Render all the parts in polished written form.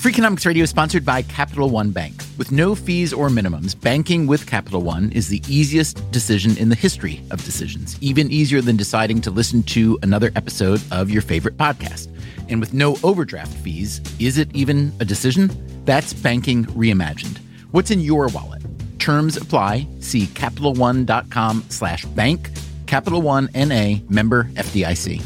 Freakonomics Radio is sponsored by Capital One Bank. With no fees or minimums, banking with Capital One is the easiest decision in the history of decisions, even easier than deciding to listen to another episode of your favorite podcast. And with no overdraft fees, is it even a decision? That's banking reimagined. What's in your wallet? Terms apply. See CapitalOne.com/bank. Capital One N.A. member FDIC.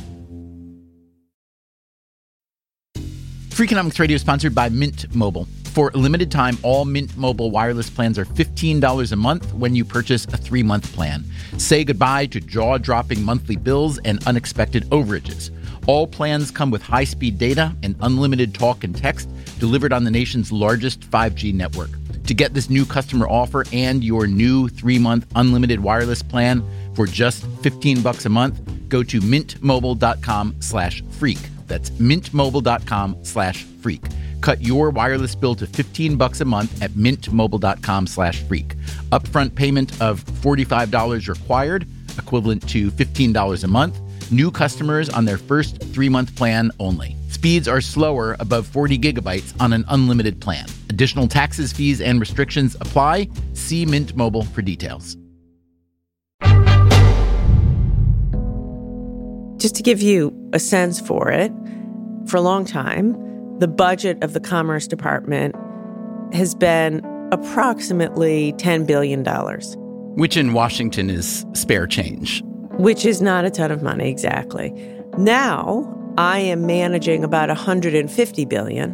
Freakonomics Radio is sponsored by Mint Mobile. For a limited time, all Mint Mobile wireless plans are $15 a month when you purchase a 3-month plan. Say goodbye to jaw-dropping monthly bills and unexpected overages. All plans come with high-speed data and unlimited talk and text delivered on the nation's largest 5G network. To get this new customer offer and your new 3-month unlimited wireless plan for just $15 a month, go to mintmobile.com/freak. That's mintmobile.com/freak. Cut your wireless bill to $15 a month at mintmobile.com/freak. Upfront payment of $45 required, equivalent to $15 a month. New customers on their first 3-month plan only. Speeds are slower above 40 gigabytes on an unlimited plan. Additional taxes, fees, and restrictions apply. See Mint Mobile for details. Just to give you a sense for it, for a long time, the budget of the Commerce Department has been approximately $10 billion. Which in Washington is spare change. Which is not a ton of money, exactly. Now, I am managing about $150 billion.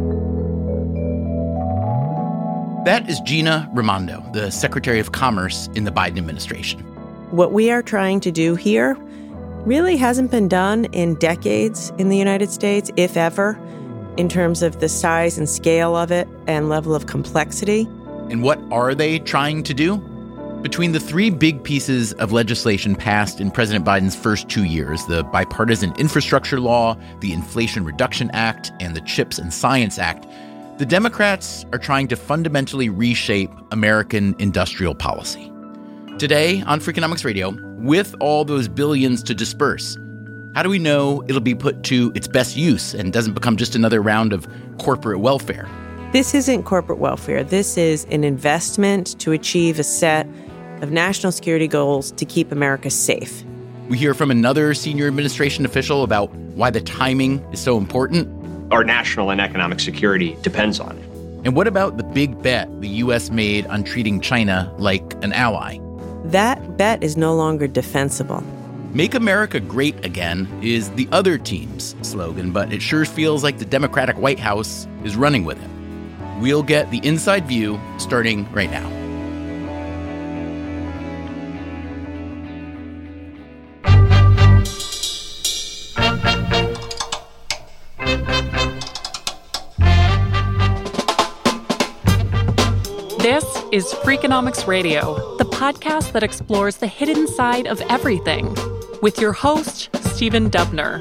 That is Gina Raimondo, the Secretary of Commerce in the Biden administration. What we are trying to do here really hasn't been done in decades in the United States, if ever, in terms of the size and scale of it and level of complexity. And what are they trying to do? Between the 3 big pieces of legislation passed in President Biden's first 2 years, the Bipartisan Infrastructure Law, the Inflation Reduction Act, and the CHIPS and Science Act, the Democrats are trying to fundamentally reshape American industrial policy. Today on Freakonomics Radio, with all those billions to disperse, how do we know it'll be put to its best use and doesn't become just another round of corporate welfare? This isn't corporate welfare. This is an investment to achieve a set of national security goals to keep America safe. We hear from another senior administration official about why the timing is so important. Our national and economic security depends on it. And what about the big bet the U.S. made on treating China like an ally? That bet is no longer defensible. Make America Great Again is the other team's slogan, but it sure feels like the Democratic White House is running with it. We'll get the inside view starting right now. This is Freakonomics Radio, the podcast that explores the hidden side of everything, with your host, Stephen Dubner.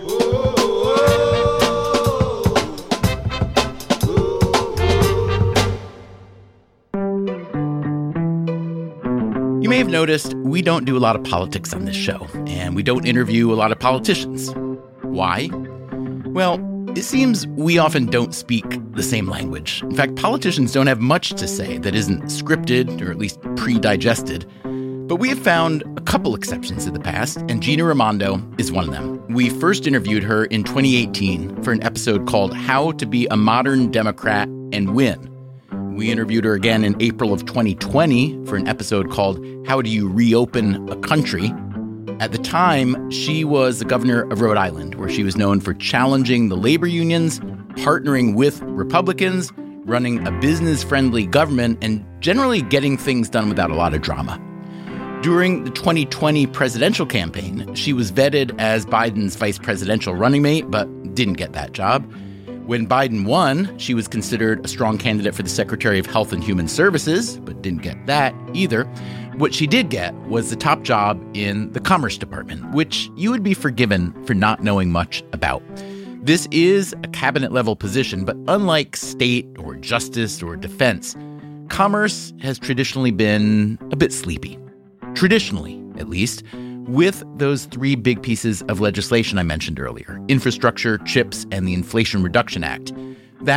You may have noticed we don't do a lot of politics on this show, and we don't interview a lot of politicians. Why? Well, it seems we often don't speak the same language. In fact, politicians don't have much to say that isn't scripted or at least pre-digested. But we have found a couple exceptions in the past, and Gina Raimondo is one of them. We first interviewed her in 2018 for an episode called How to Be a Modern Democrat and Win. We interviewed her again in April of 2020 for an episode called How Do You Reopen a Country? At the time, she was the governor of Rhode Island, where she was known for challenging the labor unions, partnering with Republicans, running a business-friendly government, and generally getting things done without a lot of drama. During the 2020 presidential campaign, she was vetted as Biden's vice presidential running mate, but didn't get that job. When Biden won, she was considered a strong candidate for the Secretary of Health and Human Services, but didn't get that either. What she did get was the top job in the Commerce Department, which you would be forgiven for not knowing much about. This is a cabinet-level position, but unlike state or justice or defense, commerce has traditionally been a bit sleepy. Traditionally, at least, with those 3 big pieces of legislation I mentioned earlier, infrastructure, CHIPS, and the Inflation Reduction Act. That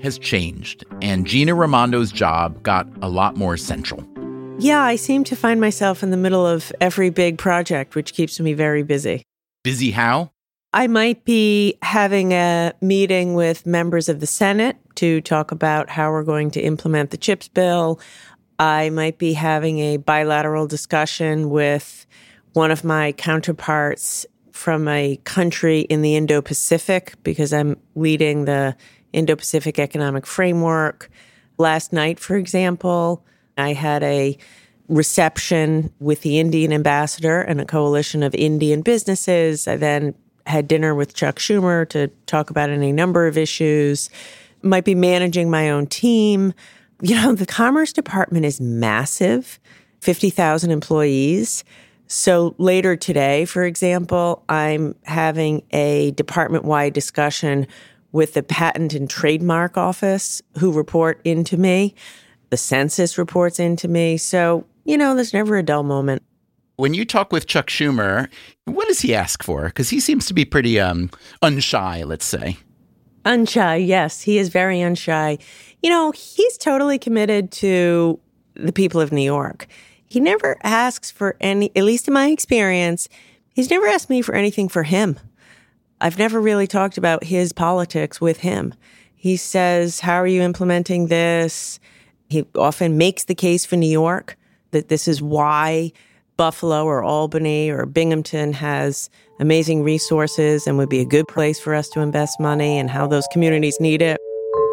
has changed, and Gina Raimondo's job got a lot more central. Yeah, I seem to find myself in the middle of every big project, which keeps me very busy. Busy how? I might be having a meeting with members of the Senate to talk about how we're going to implement the CHIPS bill. I might be having a bilateral discussion with one of my counterparts from a country in the Indo-Pacific because I'm leading the Indo-Pacific Economic Framework. Last night, for example, I had a reception with the Indian ambassador and a coalition of Indian businesses. I then had dinner with Chuck Schumer to talk about any number of issues. Might be managing my own team. You know, the Commerce Department is massive, 50,000 employees. So later today, for example, I'm having a department-wide discussion with the Patent and Trademark Office, who report into me. The census reports into me. So, you know, there's never a dull moment. When you talk with Chuck Schumer, what does he ask for? Because he seems to be pretty unshy, let's say. Unshy, yes. He is very unshy. You know, he's totally committed to the people of New York. He never asks for any, at least in my experience, he's never asked me for anything for him. I've never really talked about his politics with him. He says, how are you implementing this? He often makes the case for New York, that this is why Buffalo or Albany or Binghamton has amazing resources and would be a good place for us to invest money and how those communities need it.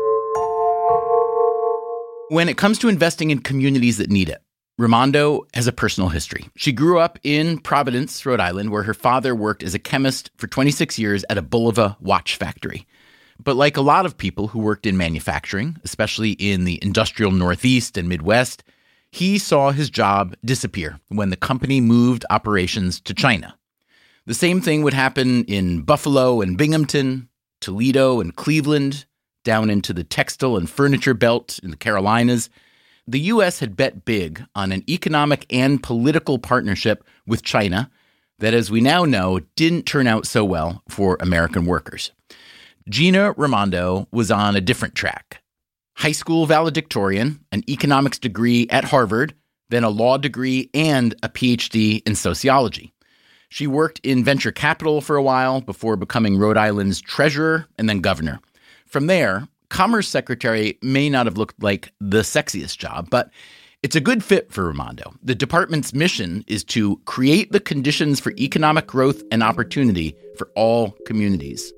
When it comes to investing in communities that need it, Raimondo has a personal history. She grew up in Providence, Rhode Island, where her father worked as a chemist for 26 years at a Bulova watch factory. But like a lot of people who worked in manufacturing, especially in the industrial Northeast and Midwest, he saw his job disappear when the company moved operations to China. The same thing would happen in Buffalo and Binghamton, Toledo and Cleveland, down into the textile and furniture belt in the Carolinas. The U.S. had bet big on an economic and political partnership with China that, as we now know, didn't turn out so well for American workers. Gina Raimondo was on a different track. High school valedictorian, an economics degree at Harvard, then a law degree and a PhD in sociology. She worked in venture capital for a while before becoming Rhode Island's treasurer and then governor. From there, Commerce Secretary may not have looked like the sexiest job, but it's a good fit for Raimondo. The department's mission is to create the conditions for economic growth and opportunity for all communities.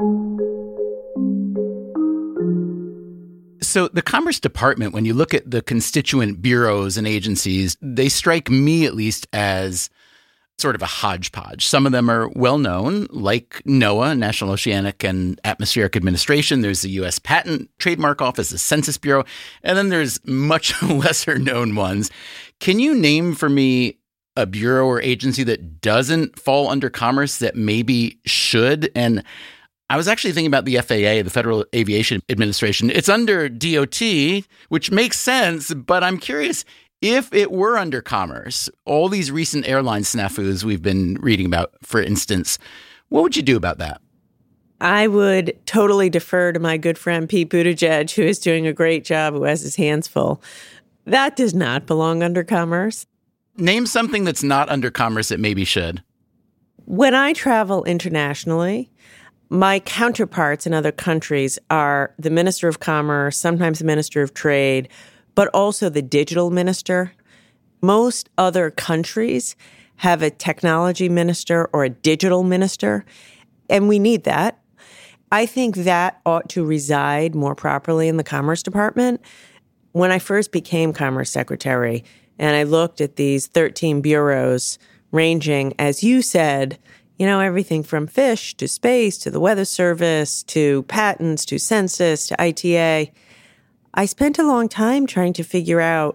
So the Commerce Department, when you look at the constituent bureaus and agencies, they strike me at least as sort of a hodgepodge. Some of them are well known, like NOAA, National Oceanic and Atmospheric Administration. There's the U.S. Patent Trademark Office, the Census Bureau, and then there's much lesser known ones. Can you name for me a bureau or agency that doesn't fall under commerce that maybe should? And I was actually thinking about the FAA, the Federal Aviation Administration. It's under DOT, which makes sense, but I'm curious, if it were under commerce, all these recent airline snafus we've been reading about, for instance, what would you do about that? I would totally defer to my good friend Pete Buttigieg, who is doing a great job, who has his hands full. That does not belong under commerce. Name something that's not under commerce that maybe should. When I travel internationally, my counterparts in other countries are the Minister of Commerce, sometimes the Minister of Trade, but also the digital minister. Most other countries have a technology minister or a digital minister, and we need that. I think that ought to reside more properly in the Commerce Department. When I first became Commerce Secretary and I looked at these 13 bureaus ranging, as you said, you know, everything from fish to space to the Weather Service to patents to census to ITA, I spent a long time trying to figure out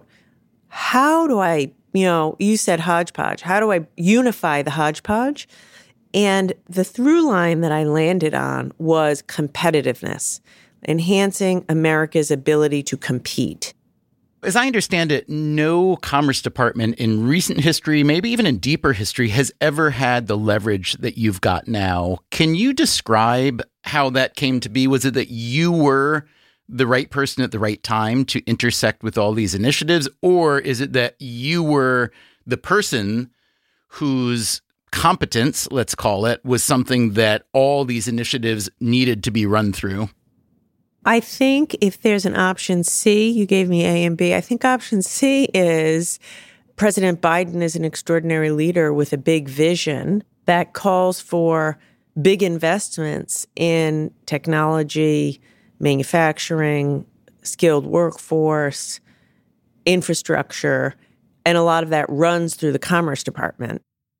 how do I, you said hodgepodge, how do I unify the hodgepodge? And the through line that I landed on was competitiveness, enhancing America's ability to compete. As I understand it, no Commerce Department in recent history, maybe even in deeper history, has ever had the leverage that you've got now. Can you describe how that came to be? Was it that you were the right person at the right time to intersect with all these initiatives? Or is it that you were the person whose competence, let's call it, was something that all these initiatives needed to be run through? I think if there's an option C, you gave me A and B, I think option C is President Biden is an extraordinary leader with a big vision that calls for big investments in technology, manufacturing, skilled workforce, infrastructure, and a lot of that runs through the Commerce Department.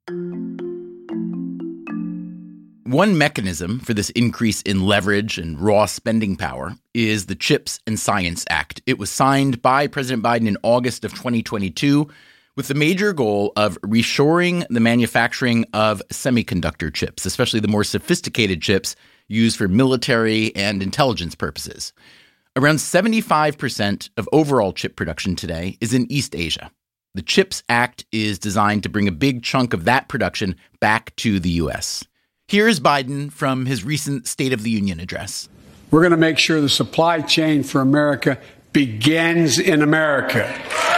One mechanism for this increase in leverage and raw spending power is the CHIPS and Science Act. It was signed by President Biden in August of 2022 with the major goal of reshoring the manufacturing of semiconductor chips, especially the more sophisticated chips used for military and intelligence purposes. Around 75% of overall chip production today is in East Asia. The CHIPS Act is designed to bring a big chunk of that production back to the U.S. Here's Biden from his recent State of the Union address. We're going to make sure the supply chain for America begins in America.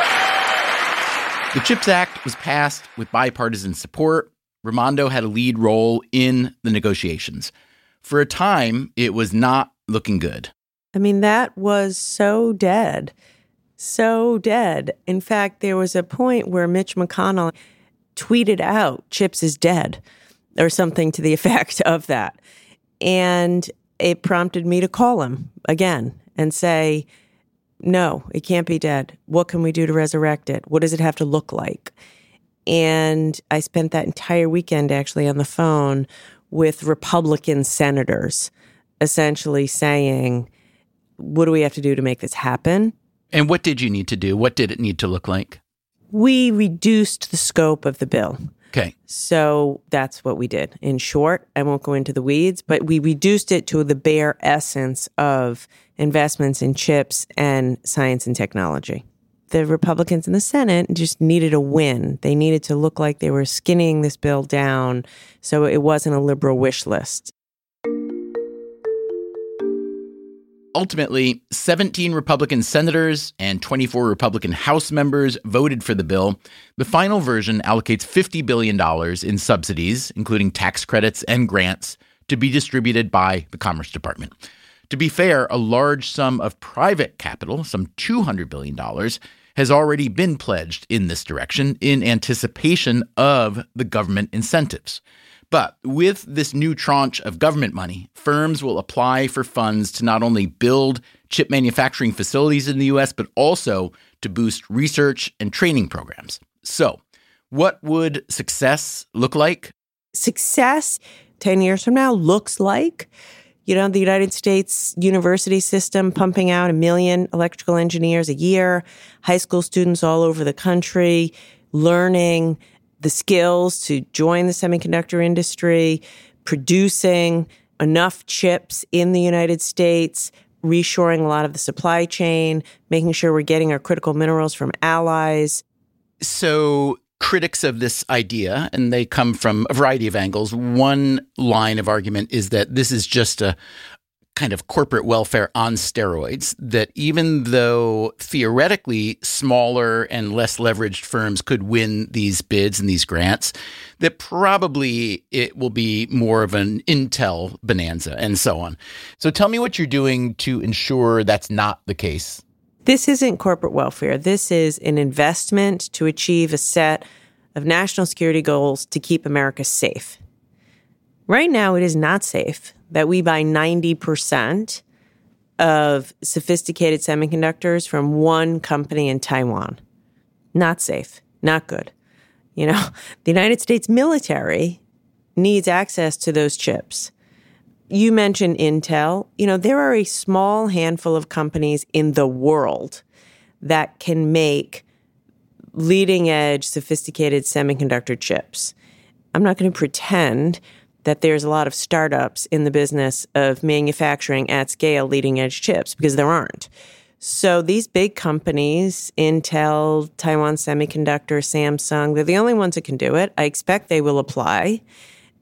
The CHIPS Act was passed with bipartisan support. Raimondo had a lead role in the negotiations. For a time, it was not looking good. I mean, that was so dead. So dead. In fact, there was a point where Mitch McConnell tweeted out, "CHIPS is dead," or something to the effect of that. And it prompted me to call him again and say, no, it can't be dead. What can we do to resurrect it? What does it have to look like? And I spent that entire weekend actually on the phone with Republican senators, essentially saying, what do we have to do to make this happen? And what did you need to do? What did it need to look like? We reduced the scope of the bill. Okay. So that's what we did. In short, I won't go into the weeds, but we reduced it to the bare essence of investments in chips and science and technology. The Republicans in the Senate just needed a win. They needed to look like they were skinning this bill down so it wasn't a liberal wish list. Ultimately, 17 Republican senators and 24 Republican House members voted for the bill. The final version allocates $50 billion in subsidies, including tax credits and grants, to be distributed by the Commerce Department. To be fair, a large sum of private capital, some $200 billion, has already been pledged in this direction in anticipation of the government incentives. But with this new tranche of government money, firms will apply for funds to not only build chip manufacturing facilities in the U.S., but also to boost research and training programs. So, what would success look like? Success 10 years from now looks like, the United States university system pumping out 1 million electrical engineers a year, high school students all over the country learning the skills to join the semiconductor industry, producing enough chips in the United States, reshoring a lot of the supply chain, making sure we're getting our critical minerals from allies. So critics of this idea, and they come from a variety of angles, one line of argument is that this is just a kind of corporate welfare on steroids, that even though theoretically smaller and less leveraged firms could win these bids and these grants, that probably it will be more of an Intel bonanza and so on. So tell me what you're doing to ensure that's not the case. This isn't corporate welfare. This is an investment to achieve a set of national security goals to keep America safe. Right now, it is not safe that we buy 90% of sophisticated semiconductors from one company in Taiwan. Not safe. Not good. The United States military needs access to those chips. You mentioned Intel. There are a small handful of companies in the world that can make leading-edge, sophisticated semiconductor chips. I'm not going to pretend that there's a lot of startups in the business of manufacturing at scale leading-edge chips, because there aren't. So these big companies, Intel, Taiwan Semiconductor, Samsung, they're the only ones that can do it. I expect they will apply.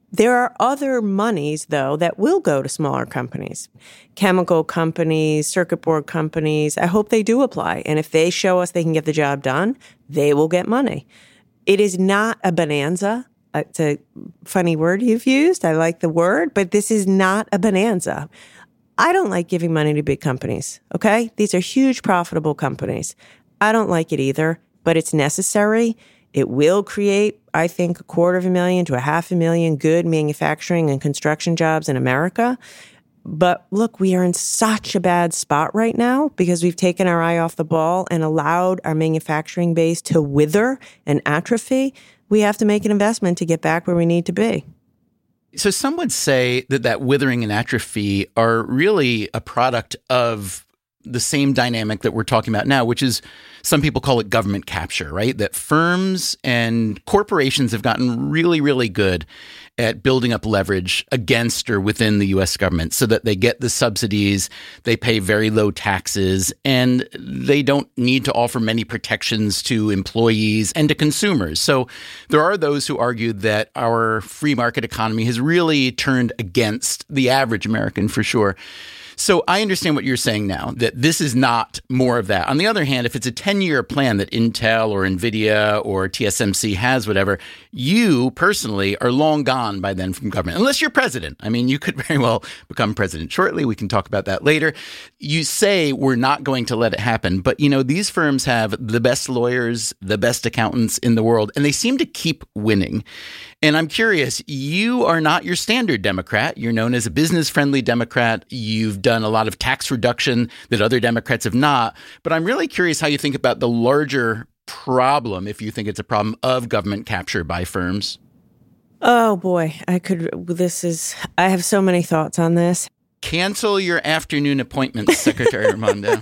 There are other monies, though, that will go to smaller companies, chemical companies, circuit board companies. I hope they do apply. And if they show us they can get the job done, they will get money. It is not a bonanza. It's a funny word you've used. I like the word, but this is not a bonanza. I don't like giving money to big companies, okay? These are huge, profitable companies. I don't like it either, but it's necessary. It will create, I think, 250,000 to 500,000 good manufacturing and construction jobs in America. But look, we are in such a bad spot right now because we've taken our eye off the ball and allowed our manufacturing base to wither and atrophy. We have to make an investment to get back where we need to be. So some would say that withering and atrophy are really a product of the same dynamic that we're talking about now, which is some people call it government capture, right? That firms and corporations have gotten really, really good at building up leverage against or within the U.S. government so that they get the subsidies, they pay very low taxes, and they don't need to offer many protections to employees and to consumers. So there are those who argue that our free market economy has really turned against the average American for sure. So I understand what you're saying now, that this is not more of that. On the other hand, if it's a 10-year plan that Intel or NVIDIA or TSMC has, whatever, you personally are long gone by then from government, unless you're president. I mean, you could very well become president shortly. We can talk about that later. You say we're not going to let it happen. But, you know, these firms have the best lawyers, the best accountants in the world, and they seem to keep winning. And I'm curious, you are not your standard Democrat. You're known as a business-friendly Democrat. You've done a lot of tax reduction that other Democrats have not. But I'm really curious how you think about the larger problem, if you think it's a problem, of government capture by firms. Oh, boy. I have so many thoughts on this. Cancel your afternoon appointments, Secretary Raimondo.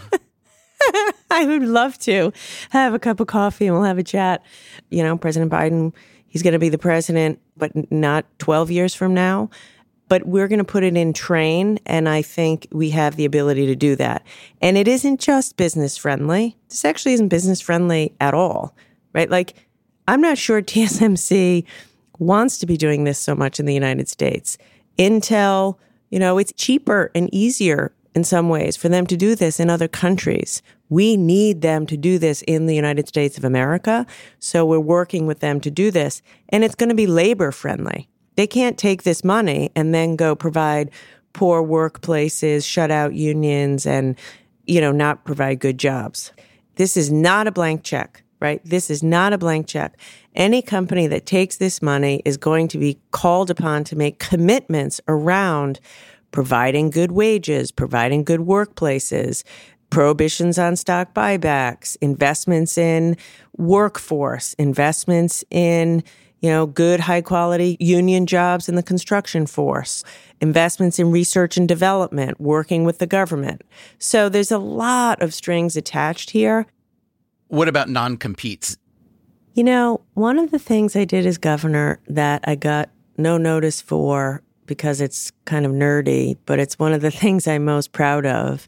I would love to have a cup of coffee and we'll have a chat. You know, President Biden, he's going to be the president, but not 12 years from now. But we're going to put it in train, and I think we have the ability to do that. And it isn't just business-friendly. This actually isn't business-friendly at all, right? Like, I'm not sure TSMC wants to be doing this so much in the United States. Intel, you know, it's cheaper and easier in some ways for them to do this in other countries. We need them to do this in the United States of America, so we're working with them to do this. And it's going to be labor-friendly. They can't take this money and then go provide poor workplaces, shut out unions, and, you know, not provide good jobs. This is not a blank check, right? This is not a blank check. Any company that takes this money is going to be called upon to make commitments around providing good wages, providing good workplaces, prohibitions on stock buybacks, investments in workforce, investments in, you know, good, high-quality union jobs in the construction force, investments in research and development, working with the government. So there's a lot of strings attached here. What about non-competes? You know, one of the things I did as governor that I got no notice for because it's kind of nerdy, but it's one of the things I'm most proud of,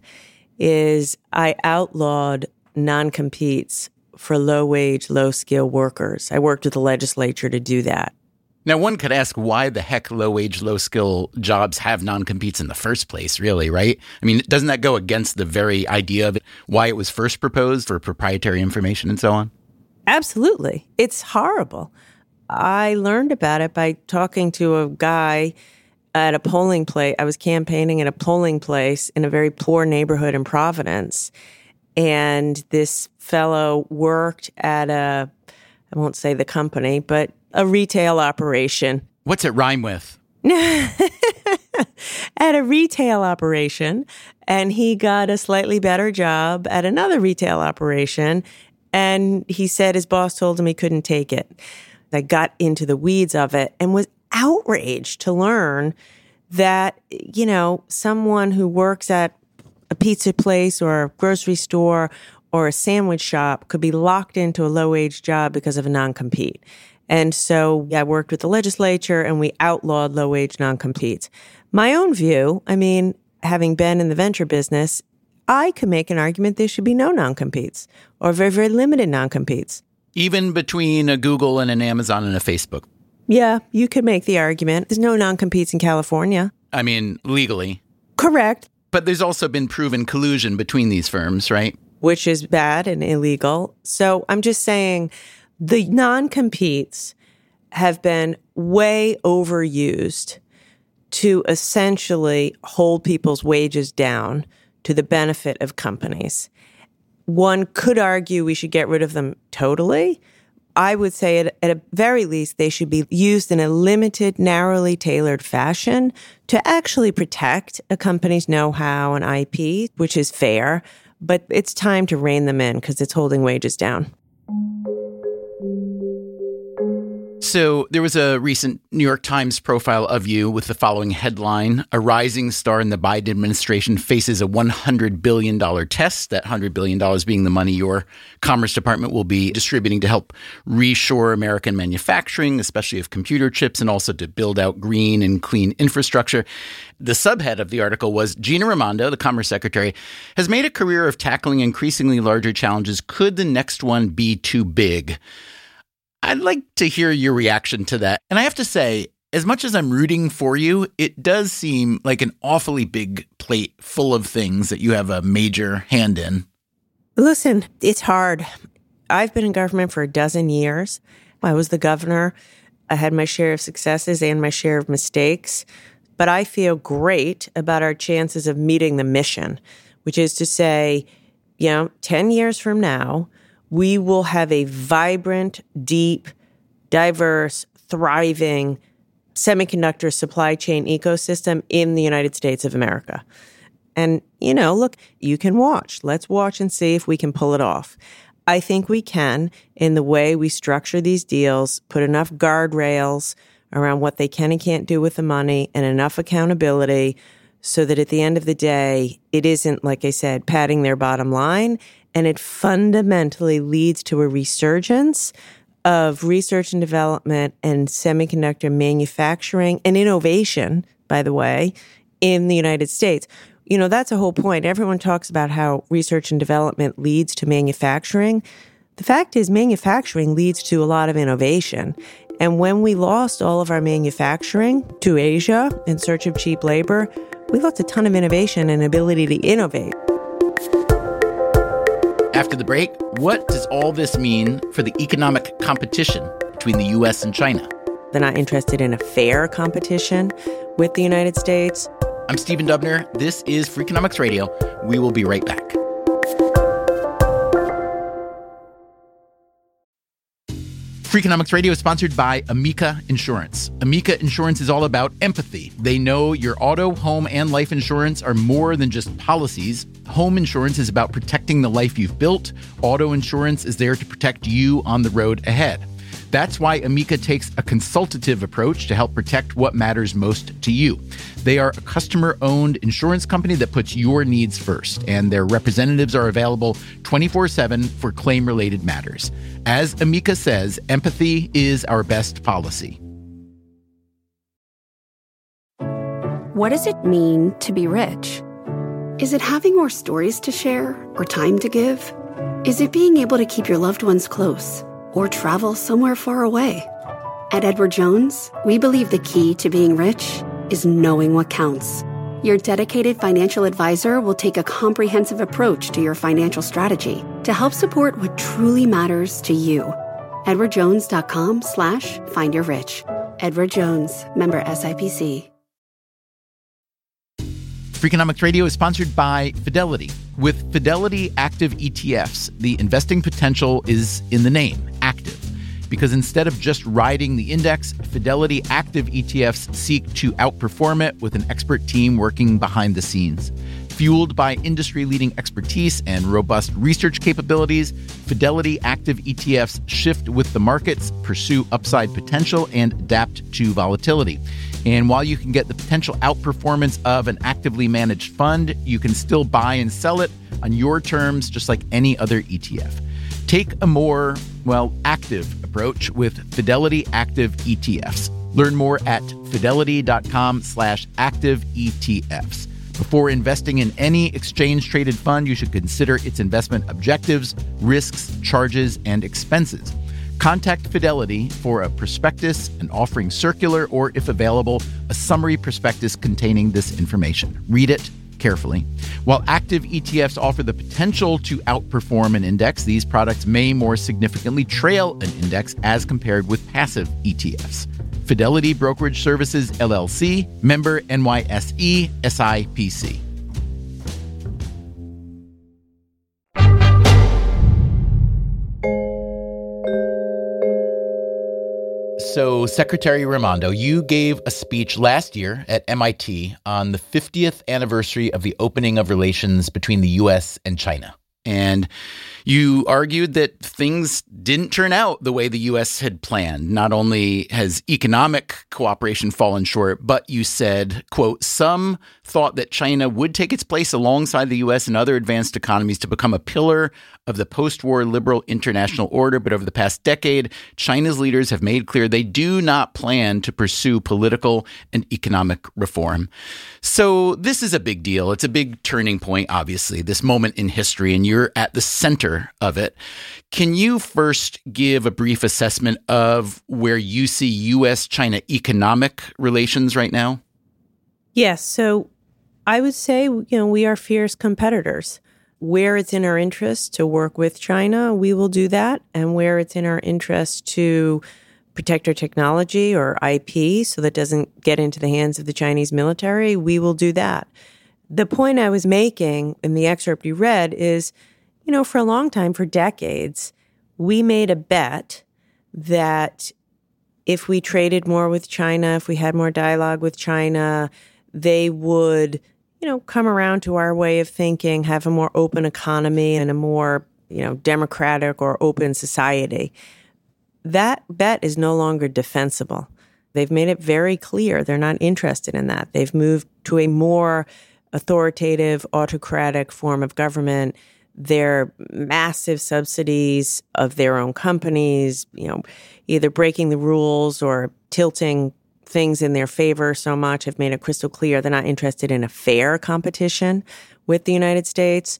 is I outlawed non-competes for low-wage, low-skill workers. I worked with the legislature to do that. Now, one could ask why the heck low-wage, low-skill jobs have non-competes in the first place, really, right? I mean, doesn't that go against the very idea of why it was first proposed for proprietary information and so on? Absolutely. It's horrible. I learned about it by talking to a guy at a polling place. I was campaigning at a polling place in a very poor neighborhood in Providence. And this fellow worked at I won't say the company, but a retail operation. What's it rhyme with? At a retail operation. And he got a slightly better job at another retail operation. And he said his boss told him he couldn't take it. I got into the weeds of it and was outraged to learn that, you know, someone who works at a pizza place or a grocery store or a sandwich shop could be locked into a low-wage job because of a non-compete. And so I worked with the legislature and we outlawed low-wage non-competes. My own view, I mean, having been in the venture business, I could make an argument there should be no non-competes or very, very limited non-competes. Even between a Google and an Amazon and a Facebook? Yeah, you could make the argument. There's no non-competes in California. I mean, legally. Correct. But there's also been proven collusion between these firms, right? Which is bad and illegal. So I'm just saying the non-competes have been way overused to essentially hold people's wages down to the benefit of companies. One could argue we should get rid of them totally. I would say at a very least, they should be used in a limited, narrowly tailored fashion to actually protect a company's know-how and IP, which is fair. But it's time to rein them in because it's holding wages down. So there was a recent New York Times profile of you with the following headline: a rising star in the Biden administration faces a $100 billion test, that $100 billion being the money your Commerce Department will be distributing to help reshore American manufacturing, especially of computer chips, and also to build out green and clean infrastructure. The subhead of the article was, Gina Raimondo, the Commerce Secretary, has made a career of tackling increasingly larger challenges. Could the next one be too big? I'd like to hear your reaction to that. And I have to say, as much as I'm rooting for you, it does seem like an awfully big plate full of things that you have a major hand in. Listen, it's hard. I've been in government for 12 years. I was the governor. I had my share of successes and my share of mistakes. But I feel great about our chances of meeting the mission, which is to say, 10 years from now, we will have a vibrant, deep, diverse, thriving semiconductor supply chain ecosystem in the United States of America. And, look, you can watch. Let's watch and see if we can pull it off. I think we can in the way we structure these deals, put enough guardrails around what they can and can't do with the money and enough accountability so that at the end of the day, it isn't, like I said, padding their bottom line. And it fundamentally leads to a resurgence of research and development and semiconductor manufacturing and innovation, by the way, in the United States. That's a whole point. Everyone talks about how research and development leads to manufacturing. The fact is, manufacturing leads to a lot of innovation. And when we lost all of our manufacturing to Asia in search of cheap labor, we lost a ton of innovation and ability to innovate. After the break, what does all this mean for the economic competition between the U.S. and China? They're not interested in a fair competition with the United States. I'm Stephen Dubner. This is Freakonomics Radio. We will be right back. Freakonomics Radio is sponsored by Amica Insurance. Amica Insurance is all about empathy. They know your auto, home, and life insurance are more than just policies. Home insurance is about protecting the life you've built. Auto insurance is there to protect you on the road ahead. That's why Amica takes a consultative approach to help protect what matters most to you. They are a customer-owned insurance company that puts your needs first, and their representatives are available 24/7 for claim-related matters. As Amica says, empathy is our best policy. What does it mean to be rich? Is it having more stories to share or time to give? Is it being able to keep your loved ones close or travel somewhere far away? At Edward Jones, we believe the key to being rich is knowing what counts. Your dedicated financial advisor will take a comprehensive approach to your financial strategy to help support what truly matters to you. EdwardJones.com/findyourrich. Edward Jones, member SIPC. Freakonomics Radio is sponsored by Fidelity. With Fidelity Active ETFs, the investing potential is in the name, active. Because instead of just riding the index, Fidelity Active ETFs seek to outperform it with an expert team working behind the scenes. Fueled by industry-leading expertise and robust research capabilities, Fidelity Active ETFs shift with the markets, pursue upside potential, and adapt to volatility. And while you can get the potential outperformance of an actively managed fund, you can still buy and sell it on your terms, just like any other ETF. Take a more, active approach with Fidelity Active ETFs. Learn more at fidelity.com/active ETFs. Before investing in any exchange-traded fund, you should consider its investment objectives, risks, charges, and expenses. Contact Fidelity for a prospectus and offering circular or, if available, a summary prospectus containing this information. Read it carefully. While active ETFs offer the potential to outperform an index, these products may more significantly trail an index as compared with passive ETFs. Fidelity Brokerage Services, LLC, member NYSE, SIPC. So, Secretary Raimondo, you gave a speech last year at MIT on the 50th anniversary of the opening of relations between the U.S. and China. And you argued that things didn't turn out the way the U.S. had planned. Not only has economic cooperation fallen short, but you said, quote, some thought that China would take its place alongside the U.S. and other advanced economies to become a pillar of the post-war liberal international order. But over the past decade, China's leaders have made clear they do not plan to pursue political and economic reform. So this is a big deal. It's a big turning point, obviously, this moment in history, and you're at the center of it. Can you first give a brief assessment of where you see U.S.-China economic relations right now? Yes. So I would say, we are fierce competitors. Where it's in our interest to work with China, we will do that. And where it's in our interest to protect our technology or IP so that doesn't get into the hands of the Chinese military, we will do that. The point I was making in the excerpt you read is, for a long time, for decades, we made a bet that if we traded more with China, if we had more dialogue with China, they would come around to our way of thinking, have a more open economy and a more, democratic or open society. That bet is no longer defensible. They've made it very clear they're not interested in that. They've moved to a more authoritative, autocratic form of government. Their massive subsidies of their own companies, either breaking the rules or tilting things in their favor so much have made it crystal clear they're not interested in a fair competition with the United States.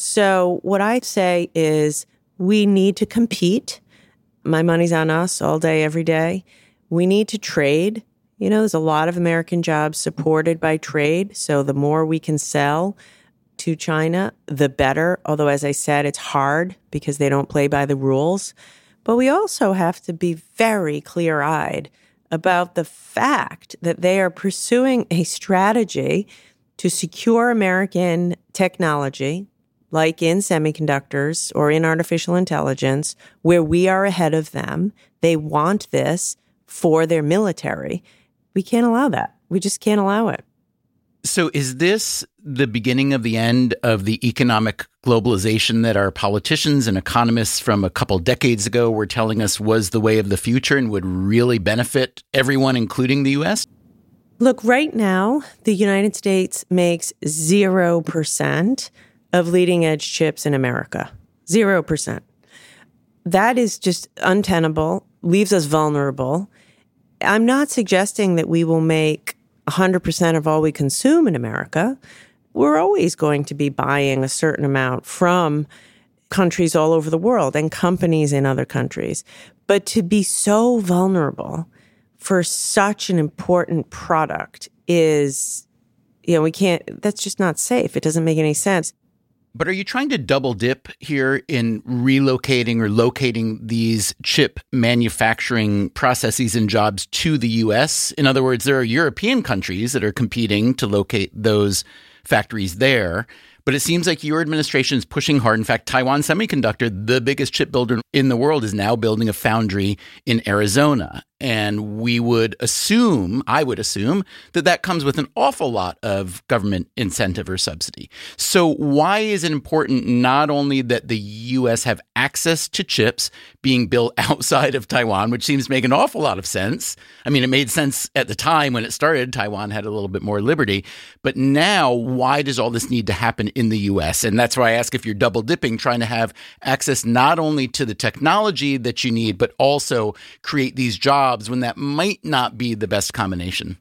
So what I say is we need to compete. My money's on us all day, every day. We need to trade. There's a lot of American jobs supported by trade. So the more we can sell to China, the better. Although, as I said, it's hard because they don't play by the rules. But we also have to be very clear-eyed about the fact that they are pursuing a strategy to secure American technology, like in semiconductors or in artificial intelligence, where we are ahead of them. They want this for their military. We can't allow that. We just can't allow it. So is this the beginning of the end of the economic globalization that our politicians and economists from a couple decades ago were telling us was the way of the future and would really benefit everyone, including the U.S.? Look, right now, the United States makes 0% of leading edge chips in America. 0%. That is just untenable, leaves us vulnerable. I'm not suggesting that we will make 100% of all we consume in America. We're always going to be buying a certain amount from countries all over the world and companies in other countries. But to be so vulnerable for such an important product is, we can't, that's just not safe. It doesn't make any sense. But are you trying to double dip here in relocating or locating these chip manufacturing processes and jobs to the U.S.? In other words, there are European countries that are competing to locate those factories there. But it seems like your administration is pushing hard. In fact, Taiwan Semiconductor, the biggest chip builder in the world, is now building a foundry in Arizona. And I would assume that comes with an awful lot of government incentive or subsidy. So why is it important not only that the U.S. have access to chips being built outside of Taiwan, which seems to make an awful lot of sense? I mean, it made sense at the time when it started. Taiwan had a little bit more liberty. But now, why does all this need to happen in the U.S.? And that's why I ask if you're double dipping, trying to have access not only to the technology that you need, but also create these jobs when that might not be the best combination.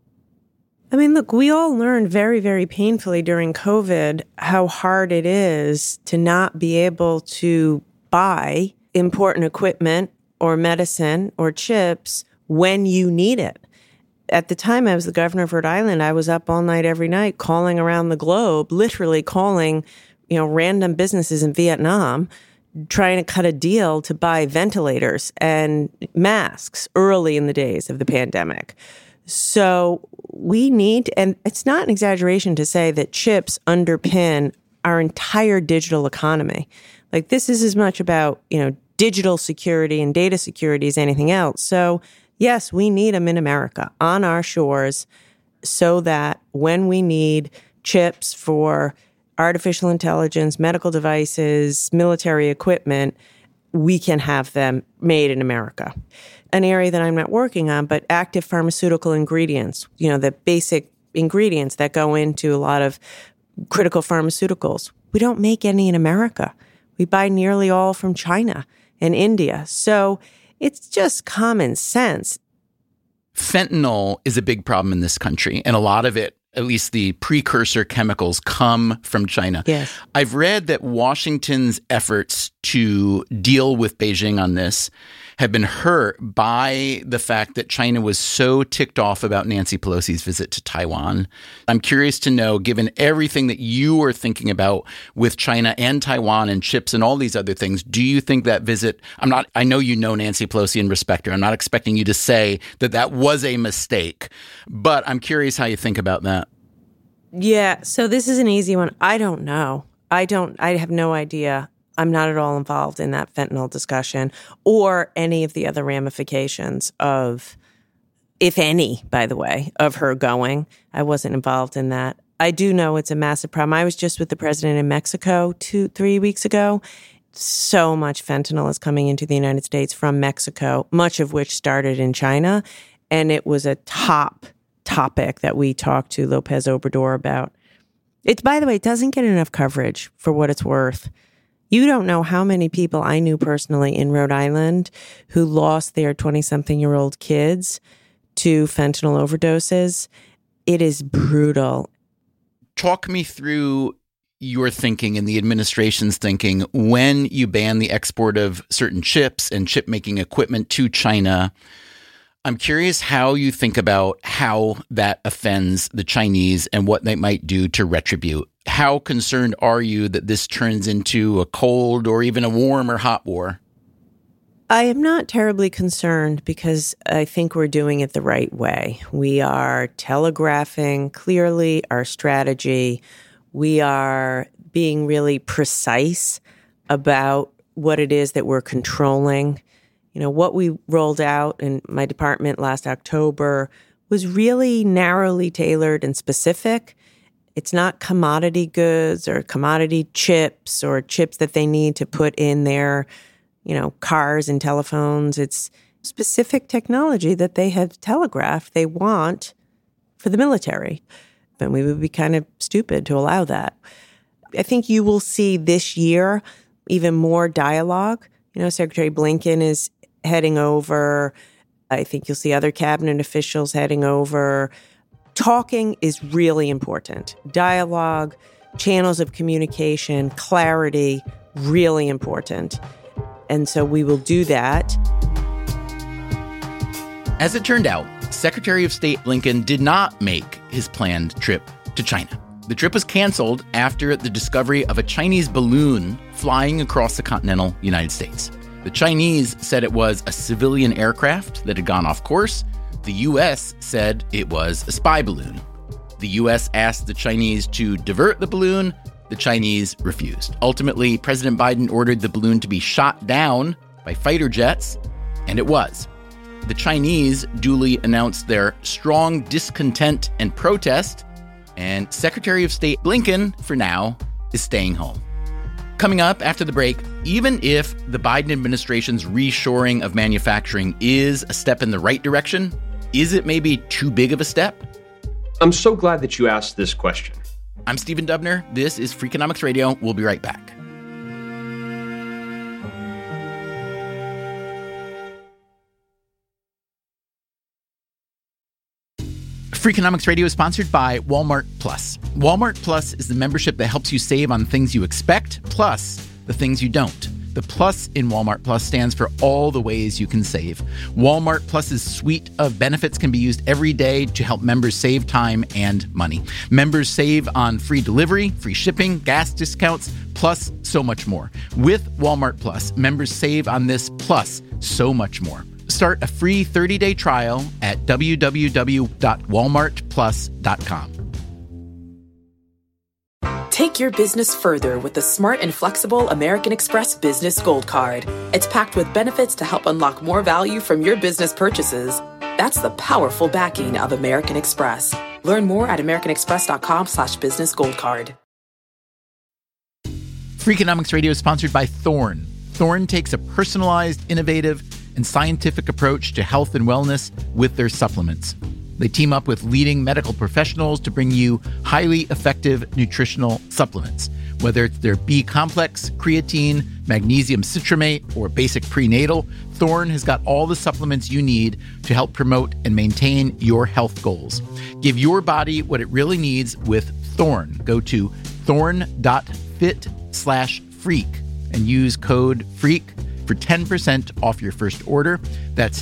I mean, look, we all learned very, very painfully during COVID how hard it is to not be able to buy important equipment or medicine or chips when you need it. At the time I was the governor of Rhode Island, I was up all night every night calling around the globe, literally calling, random businesses in Vietnam, trying to cut a deal to buy ventilators and masks early in the days of the pandemic. So we need, and it's not an exaggeration to say that chips underpin our entire digital economy. Like, this is as much about, digital security and data security as anything else. So yes, we need them in America on our shores so that when we need chips for artificial intelligence, medical devices, military equipment, we can have them made in America. An area that I'm not working on, but active pharmaceutical ingredients, the basic ingredients that go into a lot of critical pharmaceuticals. We don't make any in America. We buy nearly all from China and India. So it's just common sense. Fentanyl is a big problem in this country, and a lot of it, at least the precursor chemicals, come from China. Yes. I've read that Washington's efforts to deal with Beijing on this have been hurt by the fact that China was so ticked off about Nancy Pelosi's visit to Taiwan. I'm curious to know, given everything that you are thinking about with China and Taiwan and chips and all these other things, do you think that visit, I know you know Nancy Pelosi and respect her. I'm not expecting you to say that that was a mistake, but I'm curious how you think about that. Yeah, so this is an easy one. I don't know. I have no idea. I'm not at all involved in that fentanyl discussion or any of the other ramifications of, if any, by the way, of her going. I wasn't involved in that. I do know it's a massive problem. I was just with the president in Mexico 2-3 weeks ago. So much fentanyl is coming into the United States from Mexico, much of which started in China. And it was a top topic that we talked to Lopez Obrador about. It's, by the way, it doesn't get enough coverage for what it's worth. You don't know how many people I knew personally in Rhode Island who lost their 20-something-year-old kids to fentanyl overdoses. It is brutal. Talk me through your thinking and the administration's thinking when you ban the export of certain chips and chip-making equipment to China. I'm curious how you think about how that offends the Chinese and what they might do to retribute. How concerned are you that this turns into a cold or even a warm or hot war? I am not terribly concerned because I think we're doing it the right way. We are telegraphing clearly our strategy. We are being really precise about what it is that we're controlling. What we rolled out in my department last October was really narrowly tailored and specific. It's not commodity goods or commodity chips or chips that they need to put in their, cars and telephones. It's specific technology that they have telegraphed they want for the military. And we would be kind of stupid to allow that. I think you will see this year even more dialogue. Secretary Blinken is heading over. I think you'll see other cabinet officials heading over. Talking is really important. Dialogue, channels of communication, clarity, really important. And so we will do that. As it turned out, Secretary of State Blinken did not make his planned trip to China. The trip was canceled after the discovery of a Chinese balloon flying across the continental United States. The Chinese said it was a civilian aircraft that had gone off course. The U.S. said it was a spy balloon. The U.S. asked the Chinese to divert the balloon. The Chinese refused. Ultimately, President Biden ordered the balloon to be shot down by fighter jets, and it was. The Chinese duly announced their strong discontent and protest, and Secretary of State Blinken, for now, is staying home. Coming up after the break, even if the Biden administration's reshoring of manufacturing is a step in the right direction, is it maybe too big of a step? I'm so glad that you asked this question. I'm Stephen Dubner. This is Freakonomics Radio. We'll be right back. Freakonomics Radio is sponsored by Walmart Plus. Walmart Plus is the membership that helps you save on things you expect, plus the things you don't. The plus in Walmart Plus stands for all the ways you can save. Walmart Plus's suite of benefits can be used every day to help members save time and money. Members save on free delivery, free shipping, gas discounts, plus so much more. With Walmart Plus, members save on this plus so much more. Start a free 30-day trial at www.walmartplus.com. Take your business further with the smart and flexible American Express Business Gold Card. It's packed with benefits to help unlock more value from your business purchases. That's the powerful backing of American Express. Learn more at americanexpress.com/businessgoldcard. Freakonomics Radio is sponsored by Thorne. Thorne takes a personalized, innovative, and scientific approach to health and wellness with their supplements. They team up with leading medical professionals to bring you highly effective nutritional supplements. Whether it's their B-complex, creatine, magnesium citrate, or basic prenatal, Thorne has got all the supplements you need to help promote and maintain your health goals. Give your body what it really needs with Thorne. Go to thorne.fit/freak and use code FREAK for 10% off your first order. That's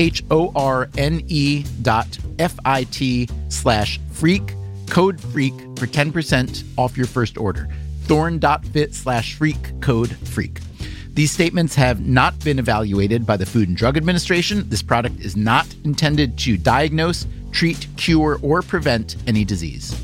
THORNE.FIT/freak, code FREAK for 10% off your first order. Thorne.fit/freak, code FREAK. These statements have not been evaluated by the Food and Drug Administration. This product is not intended to diagnose, treat, cure, or prevent any disease.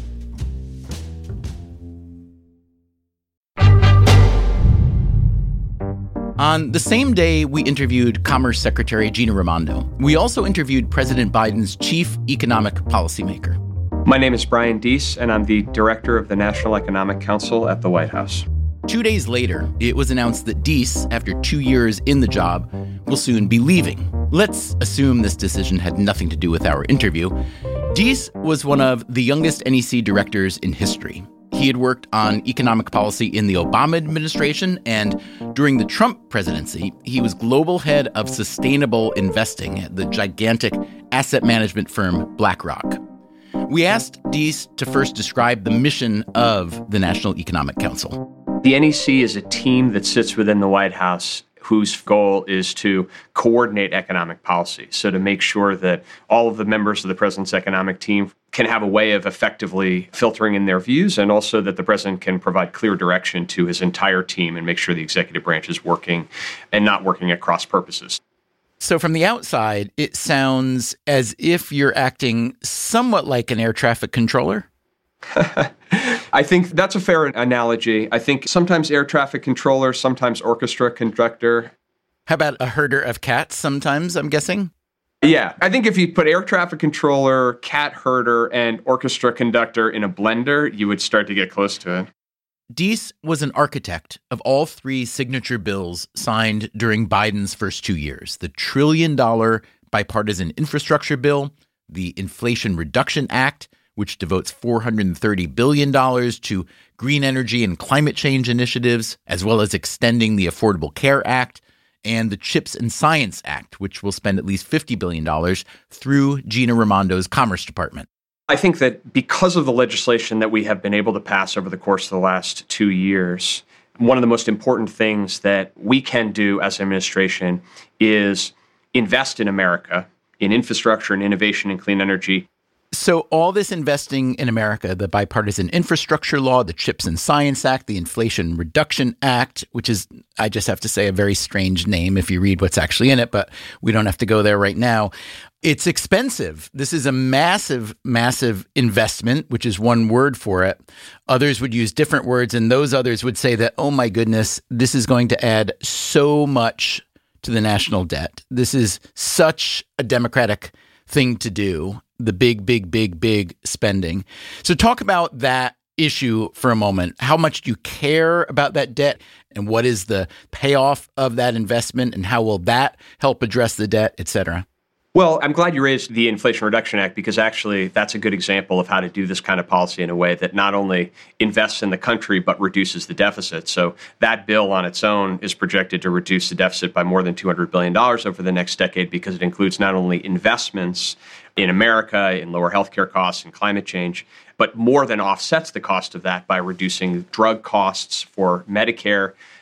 On the same day we interviewed Commerce Secretary Gina Raimondo, we also interviewed President Biden's chief economic policymaker. My name is Brian Deese, and I'm the director of the National Economic Council at the White House. 2 days later, it was announced that Deese, after 2 years in the job, will soon be leaving. Let's assume this decision had nothing to do with our interview. Deese was one of the youngest NEC directors in history. He had worked on economic policy in the Obama administration, and during the Trump presidency, he was global head of sustainable investing at the gigantic asset management firm BlackRock. We asked Deese to first describe the mission of the National Economic Council. The NEC is a team that sits within the White House whose goal is to coordinate economic policy. So to make sure that all of the members of the president's economic team can have a way of effectively filtering in their views, and also that the president can provide clear direction to his entire team and make sure the executive branch is working and not working at cross purposes. So from the outside, it sounds as if you're acting somewhat like an air traffic controller. I think that's a fair analogy. I think sometimes air traffic controller, sometimes orchestra conductor. How about a herder of cats sometimes, I'm guessing? Yeah, I think if you put air traffic controller, cat herder, and orchestra conductor in a blender, you would start to get close to it. Deese was an architect of all three signature bills signed during Biden's first 2 years: the $1 trillion bipartisan infrastructure bill, the Inflation Reduction Act, which devotes $430 billion to green energy and climate change initiatives, as well as extending the Affordable Care Act, and the CHIPS and Science Act, which will spend at least $50 billion through Gina Raimondo's Commerce Department. I think that because of the legislation that we have been able to pass over the course of the last 2 years, one of the most important things that we can do as an administration is invest in America, in infrastructure and innovation and clean energy. So all this investing in America, the bipartisan infrastructure law, the CHIPS and Science Act, the Inflation Reduction Act, which is, I just have to say, a very strange name if you read what's actually in it, but we don't have to go there right now. It's expensive. This is a massive, massive investment, which is one word for it. Others would use different words, and those others would say that, oh my goodness, this is going to add so much to the national debt. This is such a Democratic thing to do. The big spending. So talk about that issue for a moment. How much do you care about that debt, and what is the payoff of that investment, and how will that help address the debt, et cetera? Well, I'm glad you raised the Inflation Reduction Act, because actually that's a good example of how to do this kind of policy in a way that not only invests in the country, but reduces the deficit. So that bill on its own is projected to reduce the deficit by more than $200 billion over the next decade, because it includes not only investments in America, in lower healthcare costs and climate change, but more than offsets the cost of that by reducing drug costs for Medicare,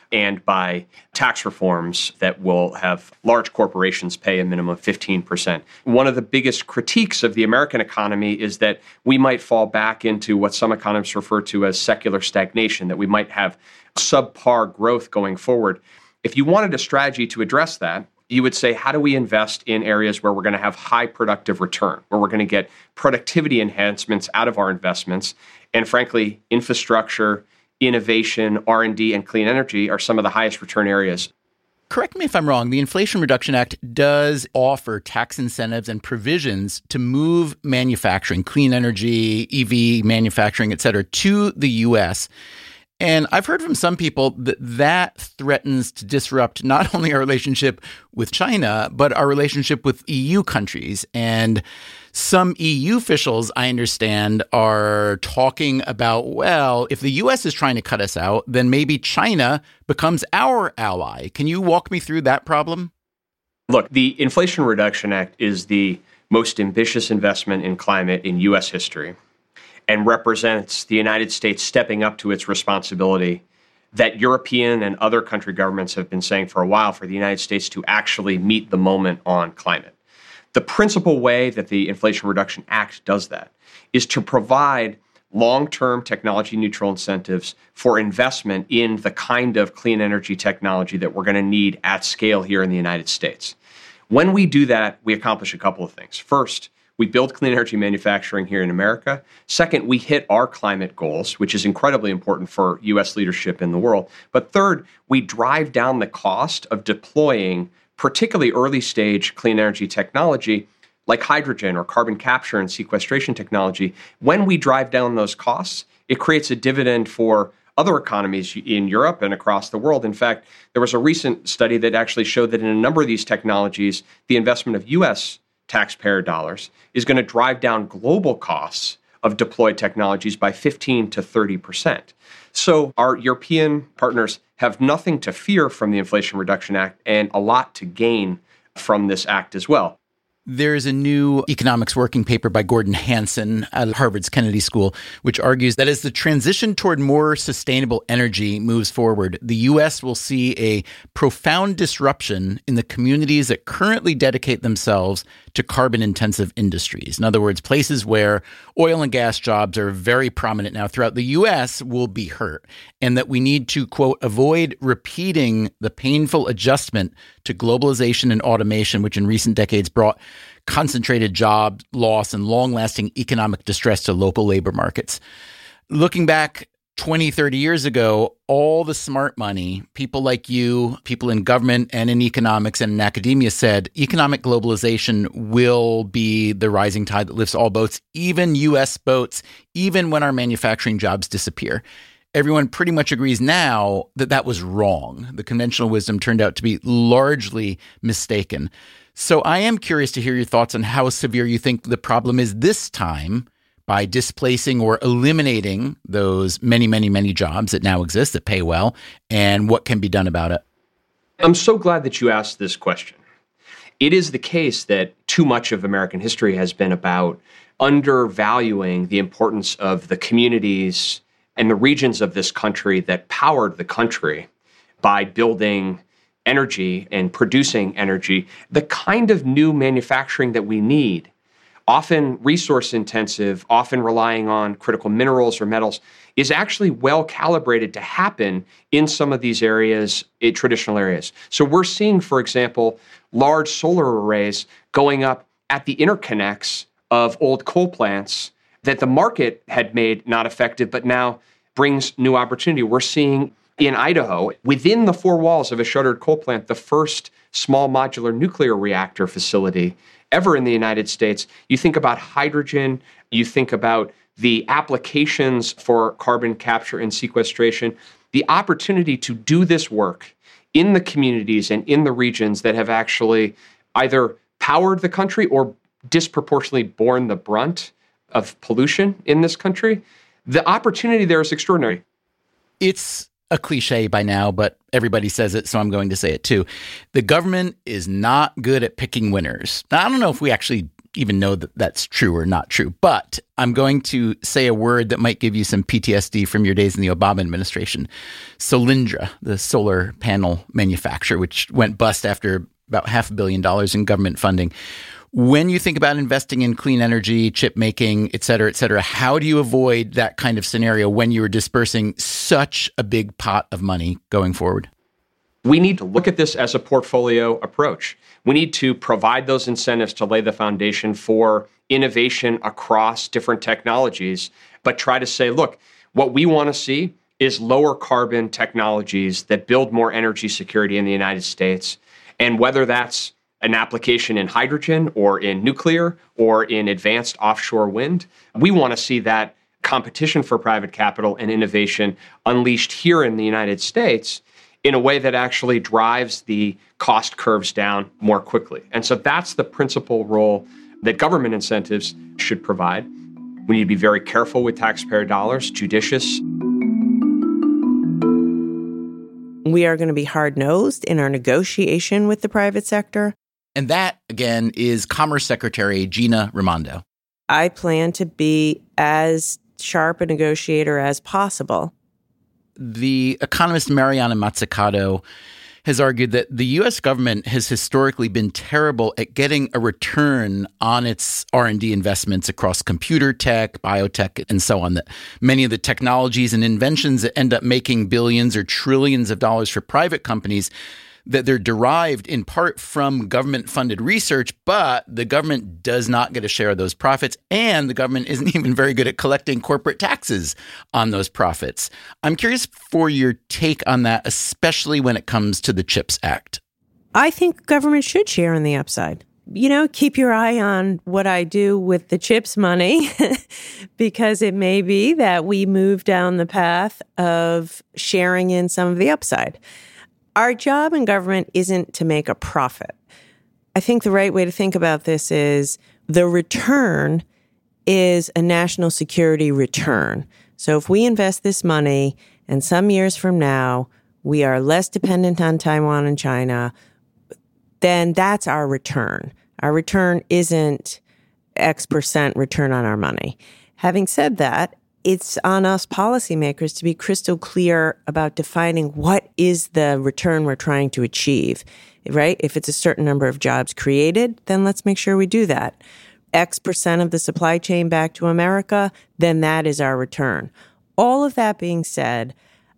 and by tax reforms that will have large corporations pay a minimum of 15%. One of the biggest critiques of the American economy is that we might fall back into what some economists refer to as secular stagnation, that we might have subpar growth going forward. If you wanted a strategy to address that, you would say, how do we invest in areas where we're going to have high productive return, where we're going to get productivity enhancements out of our investments? And frankly, infrastructure, innovation, R&D, and clean energy are some of the highest return areas. Correct me if I'm wrong, the Inflation Reduction Act does offer tax incentives and provisions to move manufacturing, clean energy, EV manufacturing, et cetera, to the U.S., and I've heard from some people that that threatens to disrupt not only our relationship with China, but our relationship with EU countries. And some EU officials, I understand, are talking about, well, if the U.S. is trying to cut us out, then maybe China becomes our ally. Can you walk me through that problem? Look, the Inflation Reduction Act is the most ambitious investment in climate in U.S. history, and represents the United States stepping up to its responsibility that European and other country governments have been saying for a while, for the United States to actually meet the moment on climate. The principal way that the Inflation Reduction Act does that is to provide long-term technology-neutral incentives for investment in the kind of clean energy technology that we're going to need at scale here in the United States. When we do that, we accomplish a couple of things. First, we build clean energy manufacturing here in America. Second, we hit our climate goals, which is incredibly important for U.S. leadership in the world. But third, we drive down the cost of deploying particularly early stage clean energy technology like hydrogen or carbon capture and sequestration technology. When we drive down those costs, it creates a dividend for other economies in Europe and across the world. In fact, there was a recent study that actually showed that in a number of these technologies, the investment of U.S. taxpayer dollars is going to drive down global costs of deployed technologies by 15 to 30%. So our European partners have nothing to fear from the Inflation Reduction Act and a lot to gain from this act as well. There's a new economics working paper by Gordon Hanson at Harvard's Kennedy School, which argues that as the transition toward more sustainable energy moves forward, the U.S. will see a profound disruption in the communities that currently dedicate themselves to carbon-intensive industries. In other words, places where oil and gas jobs are very prominent now throughout the U.S. will be hurt, and that we need to, quote, avoid repeating the painful adjustment to globalization and automation, which in recent decades brought concentrated job loss and long-lasting economic distress to local labor markets. Looking back 20, 30 years ago, all the smart money, people like you, people in government and in economics and in academia said economic globalization will be the rising tide that lifts all boats, even U.S. boats, even when our manufacturing jobs disappear. Everyone pretty much agrees now that that was wrong. The conventional wisdom turned out to be largely mistaken. So I am curious to hear your thoughts on how severe you think the problem is this time by displacing or eliminating those many, many, many jobs that now exist that pay well, and what can be done about it. I'm so glad that you asked this question. It is the case that too much of American history has been about undervaluing the importance of the communities and the regions of this country that powered the country by building energy and producing energy, the kind of new manufacturing that we need, often resource intensive, often relying on critical minerals or metals, is actually well calibrated to happen in some of these areas, traditional areas. So we're seeing, for example, large solar arrays going up at the interconnects of old coal plants that the market had made not effective, but now brings new opportunity. We're seeing in Idaho, within the four walls of a shuttered coal plant, the first small modular nuclear reactor facility ever in the United States. You think about hydrogen, you think about the applications for carbon capture and sequestration, the opportunity to do this work in the communities and in the regions that have actually either powered the country or disproportionately borne the brunt of pollution in this country. The opportunity there is extraordinary. It's a cliche by now, but everybody says it, so I'm going to say it too. The government is not good at picking winners. Now, I don't know if we actually even know that that's true or not true. But I'm going to say a word that might give you some PTSD from your days in the Obama administration. Solyndra, the solar panel manufacturer, which went bust after about $500 million in government funding. When you think about investing in clean energy, chip making, et cetera, how do you avoid that kind of scenario when you are dispersing such a big pot of money going forward? We need to look at this as a portfolio approach. We need to provide those incentives to lay the foundation for innovation across different technologies, but try to say, look, what we want to see is lower carbon technologies that build more energy security in the United States. And whether that's an application in hydrogen or in nuclear or in advanced offshore wind, we want to see that competition for private capital and innovation unleashed here in the United States in a way that actually drives the cost curves down more quickly. And so that's the principal role that government incentives should provide. We need to be very careful with taxpayer dollars, judicious. We are going to be hard-nosed in our negotiation with the private sector. And that, again, is Commerce Secretary Gina Raimondo. I plan to be as sharp a negotiator as possible. The economist Mariana Mazzucato has argued that the U.S. government has historically been terrible at getting a return on its R&D investments across computer tech, biotech, and so on, that many of the technologies and inventions that end up making billions or trillions of dollars for private companies, that they're derived in part from government-funded research, but the government does not get a share of those profits, and the government isn't even very good at collecting corporate taxes on those profits. I'm curious for your take on that, especially when it comes to the CHIPS Act. I think government should share in the upside. You know, keep your eye on what I do with the CHIPS money, because it may be that we move down the path of sharing in some of the upside. Our job in government isn't to make a profit. I think the right way to think about this is the return is a national security return. So if we invest this money and some years from now, we are less dependent on Taiwan and China, then that's our return. Our return isn't X% return on our money. Having said that, it's on us policymakers to be crystal clear about defining what is the return we're trying to achieve, right? If it's a certain number of jobs created, then let's make sure we do that. X% of the supply chain back to America, then that is our return. All of that being said,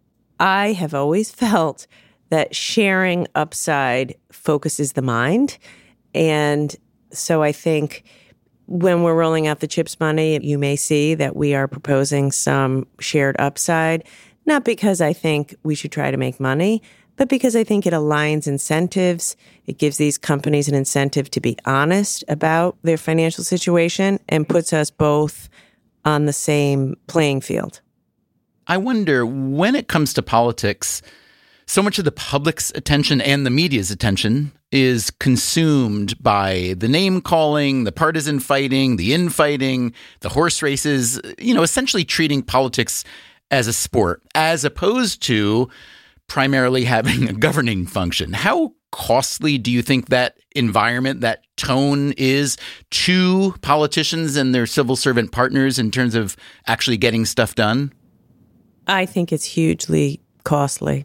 I have always felt that sharing upside focuses the mind. And so I think when we're rolling out the CHIPS money, you may see that we are proposing some shared upside, not because I think we should try to make money, but because I think it aligns incentives. It gives these companies an incentive to be honest about their financial situation and puts us both on the same playing field. I wonder, when it comes to politics, so much of the public's attention and the media's attention is consumed by the name calling, the partisan fighting, the infighting, the horse races, essentially treating politics as a sport, as opposed to primarily having a governing function. How costly do you think that environment, that tone is to politicians and their civil servant partners in terms of actually getting stuff done? I think it's hugely costly.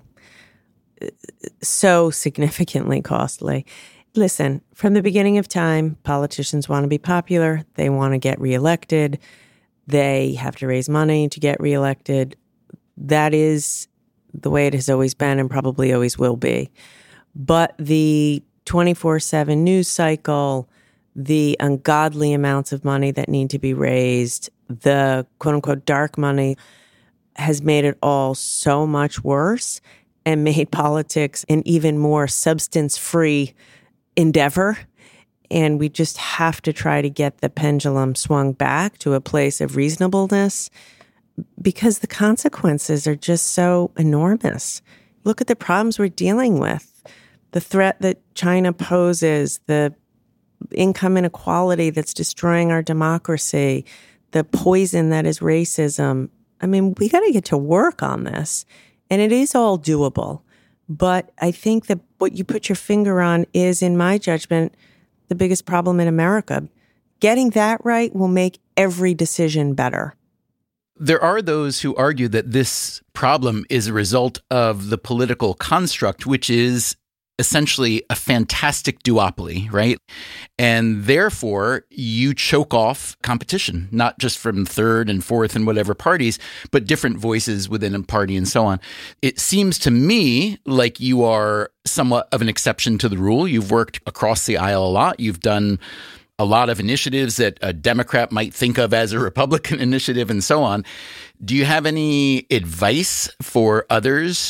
So significantly costly. Listen, from the beginning of time, politicians want to be popular. They want to get reelected. They have to raise money to get reelected. That is the way it has always been and probably always will be. But the 24/7 news cycle, the ungodly amounts of money that need to be raised, the quote-unquote dark money has made it all so much worse and made politics an even more substance-free endeavor. And we just have to try to get the pendulum swung back to a place of reasonableness because the consequences are just so enormous. Look at the problems we're dealing with. The threat that China poses, the income inequality that's destroying our democracy, the poison that is racism. I mean, we got to get to work on this. And it is all doable. But I think that what you put your finger on is, in my judgment, the biggest problem in America. getting that right will make every decision better. There are those who argue that this problem is a result of the political construct, which is essentially a fantastic duopoly, right? And therefore, you choke off competition, not just from third and fourth and whatever parties, but different voices within a party and so on. It seems to me like you are somewhat of an exception to the rule. You've worked across the aisle a lot. You've done a lot of initiatives that a Democrat might think of as a Republican initiative and so on. Do you have any advice for others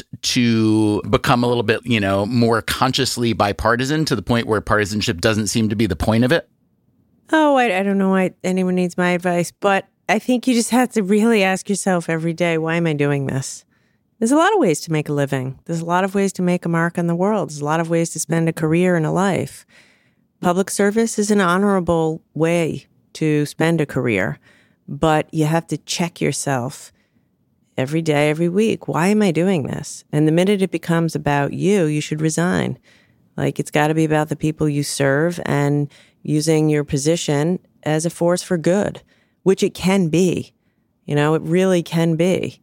to become a little bit, more consciously bipartisan to the point where partisanship doesn't seem to be the point of it? Oh, I don't know why anyone needs my advice, but I think you just have to really ask yourself every day, why am I doing this? There's a lot of ways to make a living. There's a lot of ways to make a mark on the world. There's a lot of ways to spend a career and a life. Public service is an honorable way to spend a career, but you have to check yourself every day, every week. Why am I doing this? And the minute it becomes about you, you should resign. It's got to be about the people you serve and using your position as a force for good, which it can be. It really can be.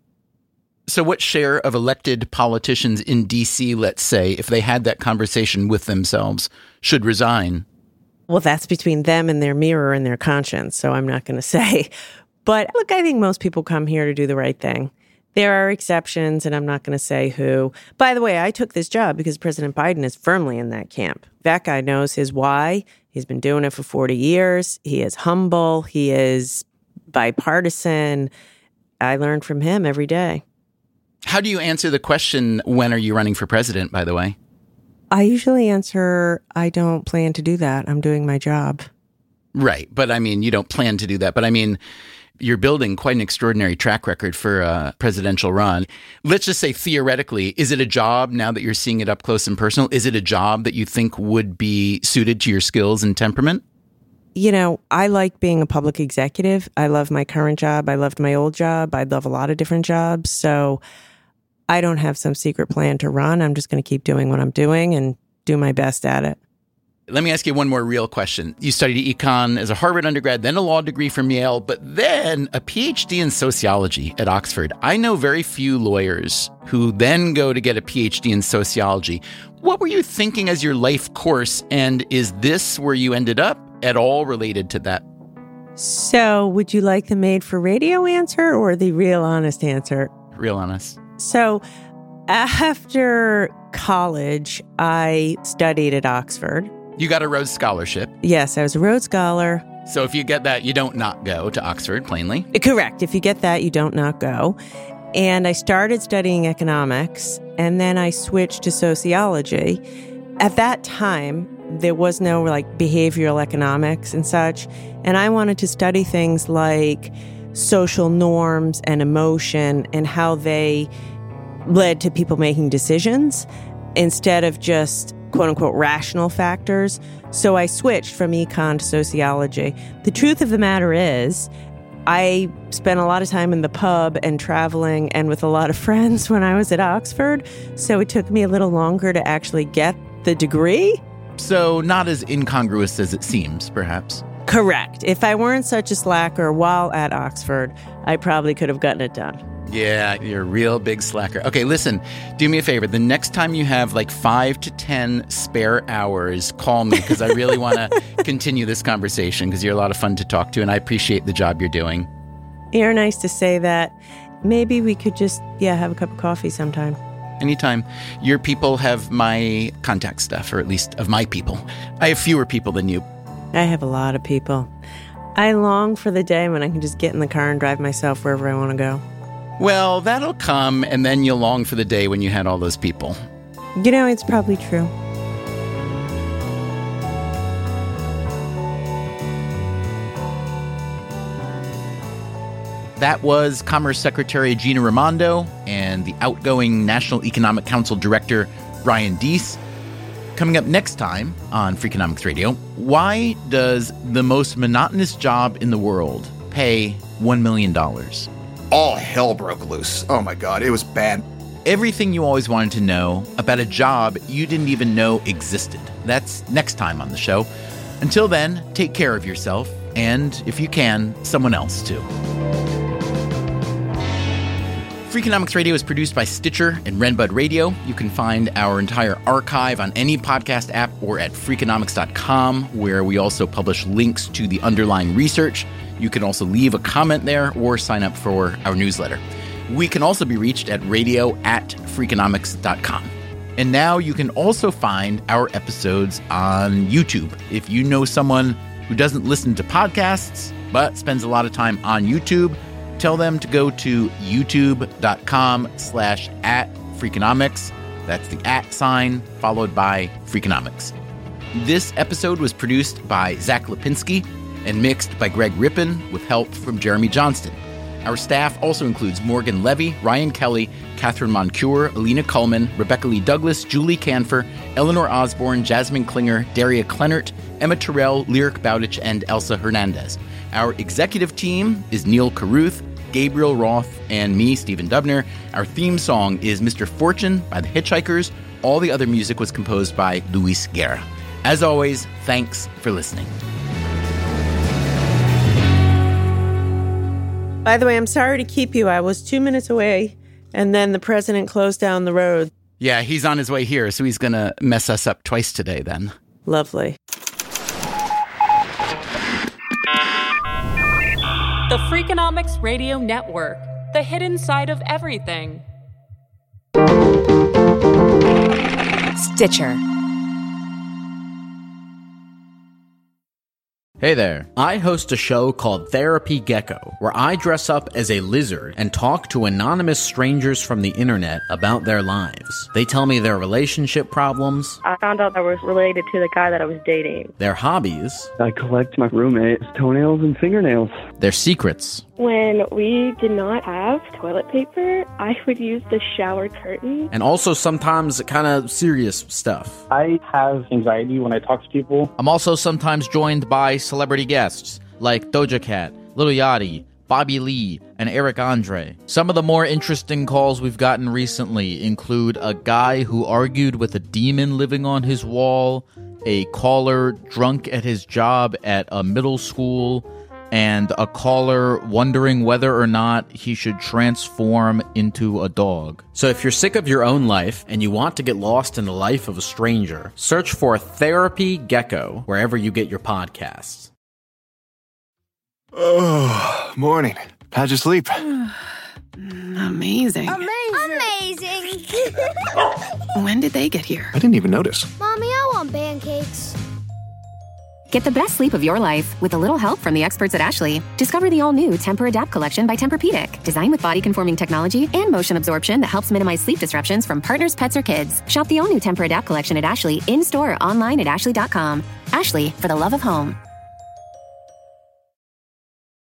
So what share of elected politicians in D.C., let's say, if they had that conversation with themselves, should resign? Well, that's between them and their mirror and their conscience, so I'm not going to say. But look, I think most people come here to do the right thing. There are exceptions, and I'm not going to say who. By the way, I took this job because President Biden is firmly in that camp. That guy knows his why. He's been doing it for 40 years. He is humble. He is bipartisan. I learn from him every day. How do you answer the question, when are you running for president, by the way? I usually answer, I don't plan to do that. I'm doing my job. Right. But you don't plan to do that. But you're building quite an extraordinary track record for a presidential run. Let's just say theoretically, is it a job, now that you're seeing it up close and personal, is it a job that you think would be suited to your skills and temperament? I like being a public executive. I love my current job. I loved my old job. I love a lot of different jobs. So I don't have some secret plan to run. I'm just going to keep doing what I'm doing and do my best at it. Let me ask you one more real question. You studied econ as a Harvard undergrad, then a law degree from Yale, but then a PhD in sociology at Oxford. I know very few lawyers who then go to get a PhD in sociology. What were you thinking as your life course, and is this where you ended up at all related to that? So would you like the made for radio answer or the real honest answer? Real honest. So after college, I studied at Oxford. You got a Rhodes Scholarship. Yes, I was a Rhodes Scholar. So if you get that, you don't not go to Oxford, plainly. Correct. If you get that, you don't not go. And I started studying economics, and then I switched to sociology. At that time, there was no behavioral economics and such. And I wanted to study things like social norms and emotion and how they led to people making decisions instead of just quote unquote rational factors. So I switched from econ to sociology. The truth of the matter is, I spent a lot of time in the pub and traveling and with a lot of friends when I was at Oxford. So it took me a little longer to actually get the degree. So not as incongruous as it seems, perhaps. Correct. If I weren't such a slacker while at Oxford, I probably could have gotten it done. Yeah, you're a real big slacker. Okay, listen, do me a favor. The next time you have 5 to 10 spare hours, call me because I really want to continue this conversation because you're a lot of fun to talk to and I appreciate the job you're doing. You're nice to say that. Maybe we could just, have a cup of coffee sometime. Anytime. Your people have my contact stuff, or at least of my people. I have fewer people than you. I have a lot of people. I long for the day when I can just get in the car and drive myself wherever I want to go. Well, that'll come, and then you'll long for the day when you had all those people. It's probably true. That was Commerce Secretary Gina Raimondo and the outgoing National Economic Council Director Brian Deese. Coming up next time on Freakonomics Radio, why does the most monotonous job in the world pay $1 million? All hell broke loose. Oh my God, it was bad. Everything you always wanted to know about a job you didn't even know existed. That's next time on the show. Until then, take care of yourself And if you can, someone else too. Freakonomics Radio is produced by Stitcher and Renbud Radio. You can find our entire archive on any podcast app or at Freakonomics.com, where we also publish links to the underlying research. You can also leave a comment there or sign up for our newsletter. We can also be reached at radio@Freakonomics.com. And now you can also find our episodes on YouTube. If you know someone who doesn't listen to podcasts but spends a lot of time on YouTube, tell them to go to youtube.com/@Freakonomics. That's the @ followed by Freakonomics. This episode was produced by Zach Lipinski and mixed by Greg Rippin with help from Jeremy Johnston. Our staff also includes Morgan Levy, Ryan Kelly, Catherine Moncure, Alina Kuhlman, Rebecca Lee Douglas, Julie Canfer, Eleanor Osborne, Jasmine Klinger, Daria Kleinert, Emma Terrell, Lyric Bowditch, and Elsa Hernandez. Our executive team is Neil Carruth, Gabriel Roth, and me, Stephen Dubner. Our theme song is Mr. Fortune by the Hitchhikers. All the other music was composed by Luis Guerra. As always, thanks for listening. By the way, I'm sorry to keep you. I was 2 minutes away, and then the president closed down the road. Yeah, he's on his way here, so he's going to mess us up twice today then. Lovely. The Freakonomics Radio Network, the hidden side of everything. Stitcher. Hey there. I host a show called Therapy Gecko, where I dress up as a lizard and talk to anonymous strangers from the internet about their lives. They tell me their relationship problems. I found out I was related to the guy that I was dating. Their hobbies. I collect my roommate's toenails and fingernails. Their secrets. When we did not have toilet paper, I would use the shower curtain. And also sometimes kind of serious stuff. I have anxiety when I talk to people. I'm also sometimes joined by celebrity guests like Doja Cat, Lil Yachty, Bobby Lee, and Eric Andre. Some of the more interesting calls we've gotten recently include a guy who argued with a demon living on his wall, a caller drunk at his job at a middle school, and a caller wondering whether or not he should transform into a dog. So if you're sick of your own life and you want to get lost in the life of a stranger, search for Therapy Gecko wherever you get your podcasts. Oh, morning. How'd you sleep? Amazing. Amazing. When did they get here? I didn't even notice. Mommy, I want pancakes. Get the best sleep of your life with a little help from the experts at Ashley. Discover the all-new Tempur-Adapt collection by Tempur-Pedic, designed with body-conforming technology and motion absorption that helps minimize sleep disruptions from partners, pets, or kids. Shop the all-new Tempur-Adapt collection at Ashley in-store or online at ashley.com. Ashley, for the love of home.